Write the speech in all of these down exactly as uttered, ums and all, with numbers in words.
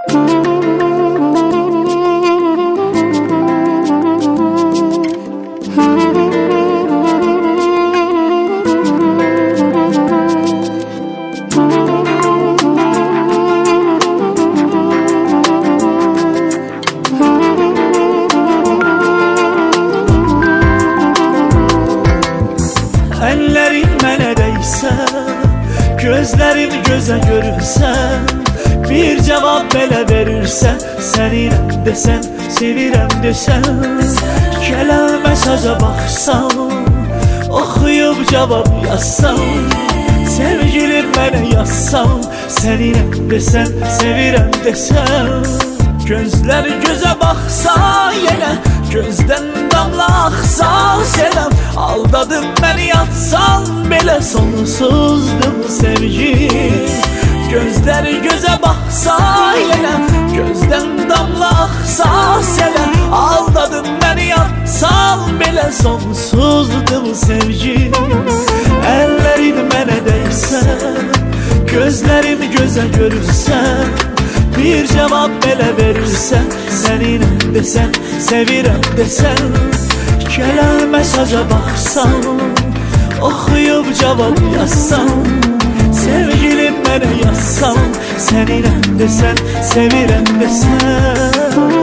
Əllərin mənə dəysə, gözlərim gözə görünsə, bir cavab belə verirsə, səninəm desən, sevirəm desən, gələn mesaja baxsam, oxuyub cavab yazsam, sevgilim mənə yazsam, səninəm desən, sevirəm desən, gözlər gözə baxsa yenə, gözdən damla axsa selam, aldadın məni yatsan belə, sonsuzdur bu sevgi. Gözlər gözə baxsa yenə, gözdən damla axsa selam, aldadın məni yatsan belə, sonsuzdur bu sevgi. Əllərin mənə dəysə, gözlərim gözə görünsə, bir cavab belə verirsə, səninəm desən, sevirəm desən, gələn mesaja baxsam, oxuyub cavab yazsam, sevgilim mənə yazsam, səninəm desən, sevirəm desən.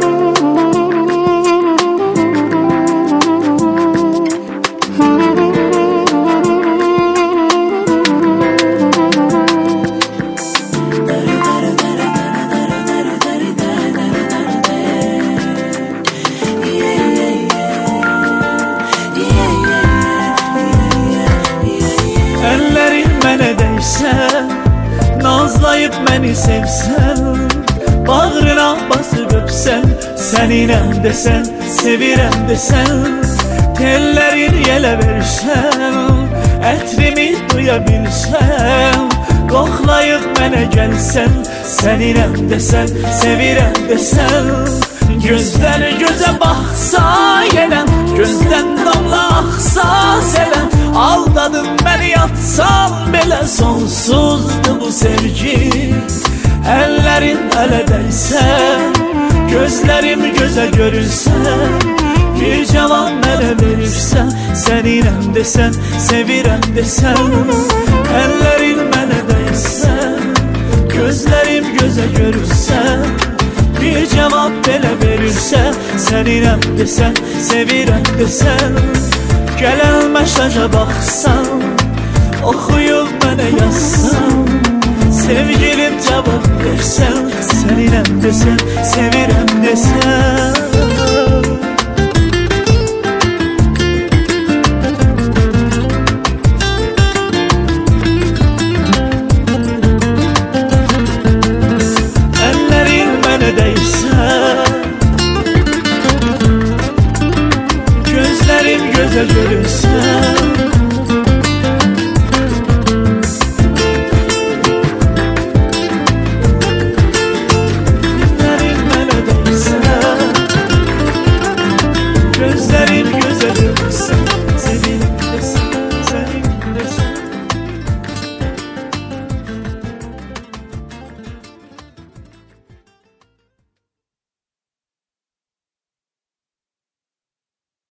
Nazlayıb məni sevsən, bağrına basıb öpsən, səninəm desən, sevirəm desən, tellərin yelə versən, ətrimi duya bilsən, qoxlayıb mənə gəlsən, səninəm desən, sevirəm desən, gözlər gözə baxsa yenə, gözdən damla axsa selam, aldadın məni yatsan belə, sonsuzdur bu sevgi. Əllərin ələ dəysə, gözlərim gözə görünsə, bir cavab mənə verirsə, səninəm desən, sevirəm desən, əllərin mənə dəysə, gözlərim gözə görünsə, bir cavab belə verirsə, səninəm desən, sevirəm desən, gələn mesaja baxsam, oxuyub mənə yazsam, sevgilim cavab versən, səninəm desən, sevirəm desən.